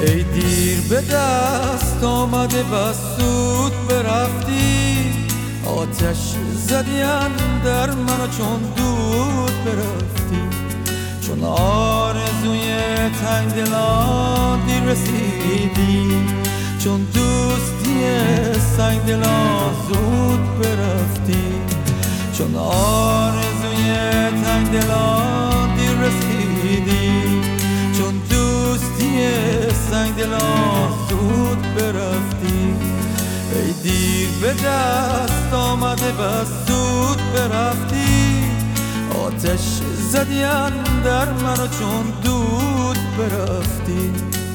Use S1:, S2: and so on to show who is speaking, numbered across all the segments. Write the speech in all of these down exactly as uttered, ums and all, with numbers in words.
S1: ای دیر به دست آمده بس زود برفتی، آتش زدی اندر من چون دود برفتی. چون آرزوی تنگ دلان دیر رسیدی، چون دوستی سنگ دلان زود برفتی. چون آرزوی تنگ دلان دیر رسیدی، چون دوستی سنگ دلان زود برفتی. ای دیر به دست آمده بس زود برفتی، آتش زدی اندر من چون دود برفتی.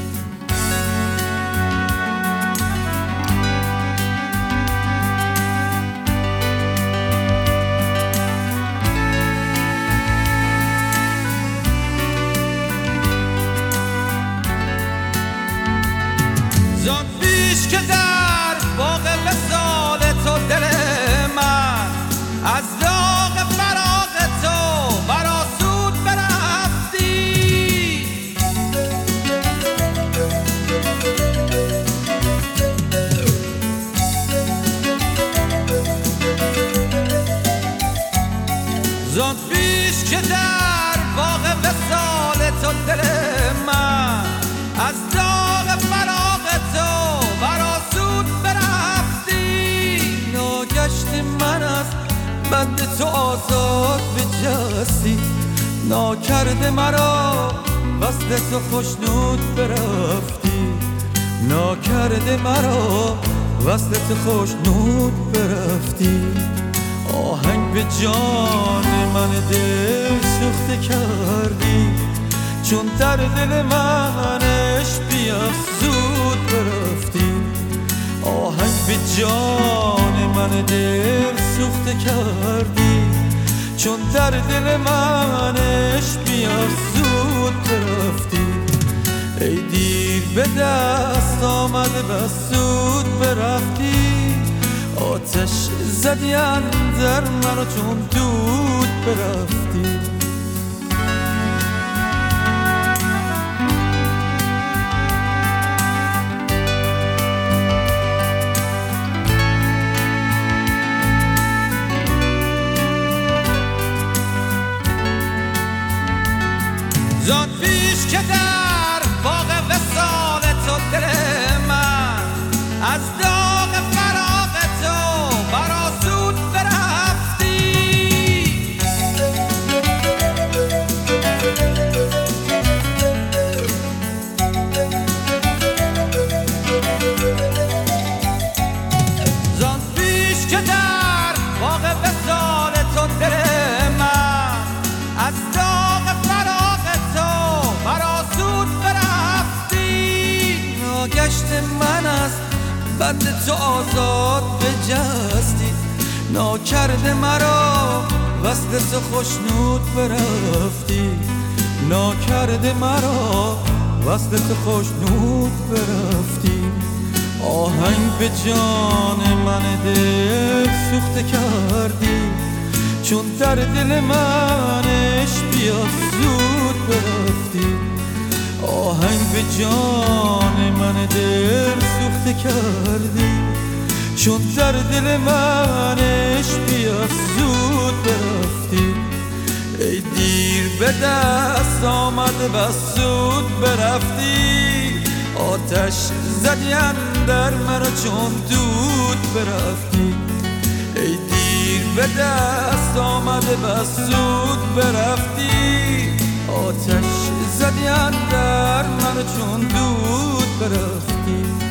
S2: زان پیش که در باغ وصال تو دل من از داغ فراق تو برآسود برفتی. زان پیش که در باغ وصال تو دل من از داغ فراق تو برآسود برفتی.
S1: ناگشت من از بند تو آزاد بجستی، ناکرده مرا وصل تو خوشنود برفتی. ناکرده مرا وصل تو خوشنود برفتی. آهنگ به جان من دل سوخته کردی، چون در دل منش بیفزود برفتی. آهنگ به جان من دل سوخته کردی، چون در دل منش بیفزود برفتی. ای دیر به دست آمده بس زود برفتی، آتش زدی اندر من چون دود برفتی.
S2: زان پیش که در باغ وصال تو دل من از داغ فراق تو برآسود برفتی. زان پیش که در باغ وصال تو دل من از داغ فراق برآسود برفتی.
S1: ناگشت من از بند تو آزاد بجستی، ناکرده مرا وصل تو خوشنود برفتی. ناکرده مرا وصل تو خوشنود برفتی. آهنگ به جان من دل سوخته کردی، چون در دل منش بیفزود برفتی. آهنگ به جان من دل سوخته کردی، چون در دل منش بیفزود برفتی. ای دیر به دست آمده بس زود برفتی، آتش زدی اندر من چون دود برفتی. ای دیر به دست آمده بس زود برفتی، آتش زدی اندر من چون دود برفتی.